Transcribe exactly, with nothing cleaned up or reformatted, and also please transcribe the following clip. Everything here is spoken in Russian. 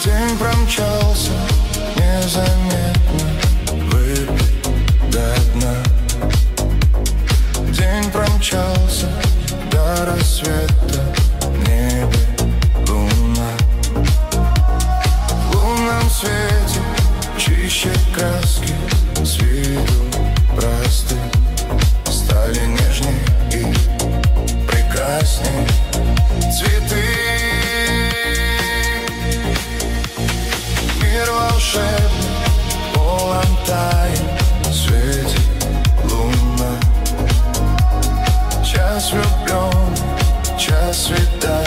День промчался незаметно, выпит до дна. День промчался до рассвета, в небе луна. В лунном свете чище краски, с виду просты, стали нежней и прекрасней цветы. Мир волшебный, полон тайн, светит луна. Час влюблен, час свиданий.